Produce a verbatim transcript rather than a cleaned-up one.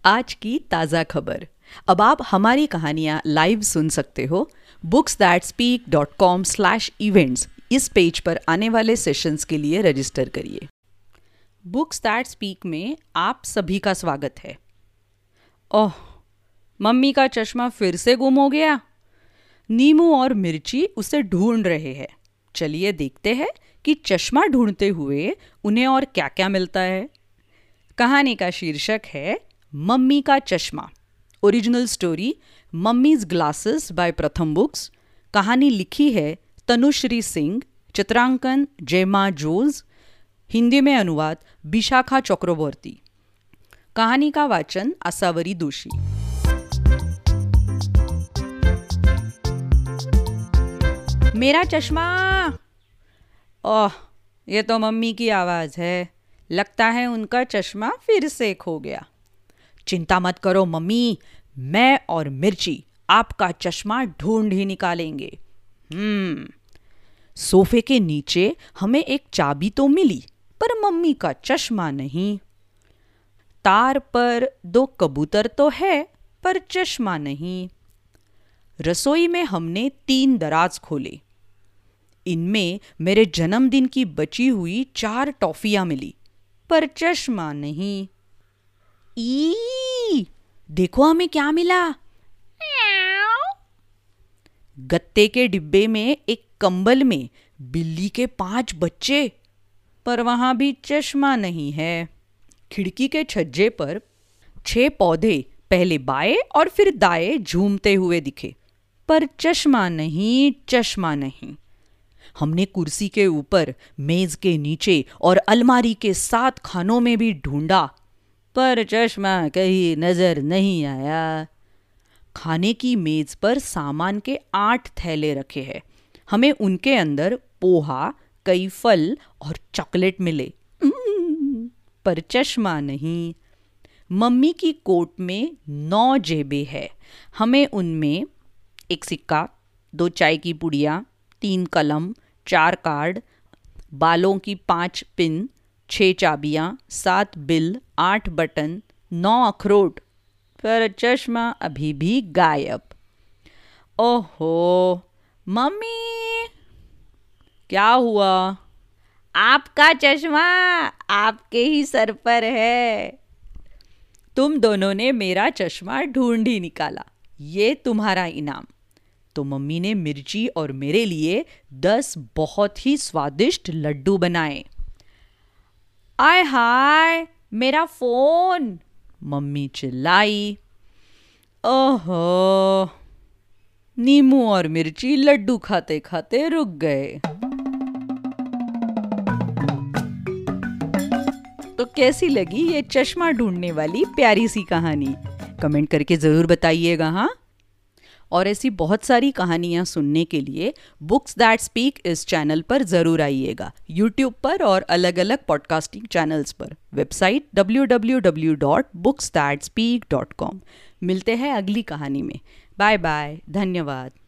आज की ताज़ा खबर। अब आप हमारी कहानियाँ लाइव सुन सकते हो books that speak dot com slash events इस पेज पर आने वाले सेशंस के लिए रजिस्टर करिए। बुक्स दैट स्पीक में आप सभी का स्वागत है। ओह, मम्मी का चश्मा फिर से गुम हो गया। नीमू और मिर्ची उसे ढूंढ रहे हैं। चलिए देखते हैं कि चश्मा ढूंढते हुए उन्हें और क्या क्या मिलता है। कहानी का शीर्षक है मम्मी का चश्मा। Original story mummy's glasses by Pratham books. कहानी लिखी है तनुश्री सिंह, चित्रांकन जयमा जोज, हिंदी में अनुवाद विशाखा चक्रवर्ती। कहानी का वाचन आसावरी दोषी। मेरा चश्मा। ओह, ये तो मम्मी की आवाज़ है। लगता है उनका चश्मा फिर से खो गया। चिंता मत करो मम्मी, मैं और मिर्ची आपका चश्मा ढूंढ ही निकालेंगे। हम्म सोफे के नीचे हमें एक चाबी तो मिली, पर मम्मी का चश्मा नहीं। तार पर दो कबूतर तो है, पर चश्मा नहीं। रसोई में हमने तीन दराज खोले। इनमें मेरे जन्मदिन की बची हुई चार टॉफियां मिली, पर चश्मा नहीं। ई, देखो हमें क्या मिला। गत्ते के डिब्बे में एक कंबल में बिल्ली के पांच बच्चे, पर वहां भी चश्मा नहीं है। खिड़की के छज्जे पर छह पौधे पहले बाएं और फिर दाएं झूमते हुए दिखे, पर चश्मा नहीं, चश्मा नहीं। हमने कुर्सी के ऊपर, मेज के नीचे और अलमारी के सात खानों में भी ढूंढा, पर चश्मा कहीं नजर नहीं आया। खाने की मेज पर सामान के आठ थैले रखे हैं। हमें उनके अंदर पोहा, कई फल और चॉकलेट मिले, पर चश्मा नहीं। मम्मी की कोट में नौ जेबें हैं। हमें उनमें एक सिक्का, दो चाय की पुड़िया, तीन कलम, चार कार्ड, बालों की पांच पिन, छह चाबियां, सात बिल, आठ बटन, नौ अखरोट, पर चश्मा अभी भी गायब। ओहो मम्मी, क्या हुआ? आपका चश्मा आपके ही सर पर है। तुम दोनों ने मेरा चश्मा ढूंढ ही निकाला, ये तुम्हारा इनाम। तो मम्मी ने मिर्ची और मेरे लिए दस बहुत ही स्वादिष्ट लड्डू बनाए। आय हाय, मेरा फोन, मम्मी चिल्लाई। ओहो, नीमू और मिर्ची लड्डू खाते खाते रुक गए। तो कैसी लगी ये चश्मा ढूंढने वाली प्यारी सी कहानी? कमेंट करके जरूर बताइएगा। हाँ, और ऐसी बहुत सारी कहानियाँ सुनने के लिए बुक्स दैट स्पीक इस चैनल पर ज़रूर आइएगा, यूट्यूब पर और अलग अलग पॉडकास्टिंग चैनल्स पर। Website W W W dot books that speak dot com. मिलते हैं अगली कहानी में। बाय बाय, धन्यवाद।